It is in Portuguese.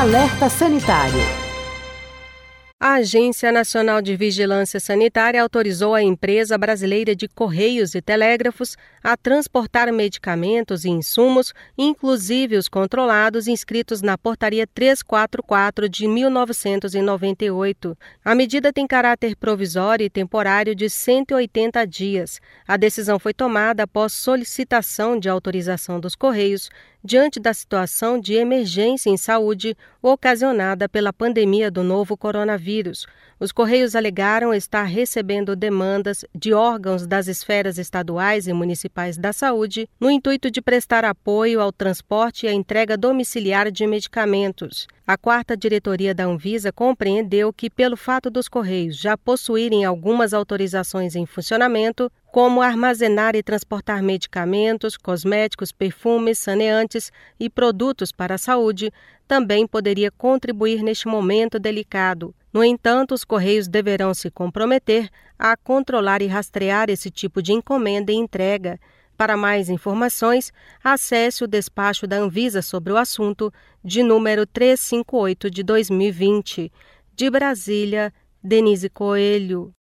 Alerta Sanitário. A Agência Nacional de Vigilância Sanitária autorizou a empresa brasileira de Correios e Telégrafos a transportar medicamentos e insumos, inclusive os controlados, inscritos na Portaria 344 de 1998. A medida tem caráter provisório e temporário de 180 dias. A decisão foi tomada após solicitação de autorização dos Correios, diante da situação de emergência em saúde ocasionada pela pandemia do novo coronavírus. Os Correios alegaram estar recebendo demandas de órgãos das esferas estaduais e municipais da saúde no intuito de prestar apoio ao transporte e à entrega domiciliar de medicamentos. A 4ª diretoria da Anvisa compreendeu que, pelo fato dos Correios já possuírem algumas autorizações em funcionamento, como armazenar e transportar medicamentos, cosméticos, perfumes, saneantes e produtos para a saúde, também poderia contribuir neste momento delicado. No entanto, os Correios deverão se comprometer a controlar e rastrear esse tipo de encomenda e entrega. Para mais informações, acesse o despacho da Anvisa sobre o assunto, de número 358 de 2020. De Brasília, Denise Coelho.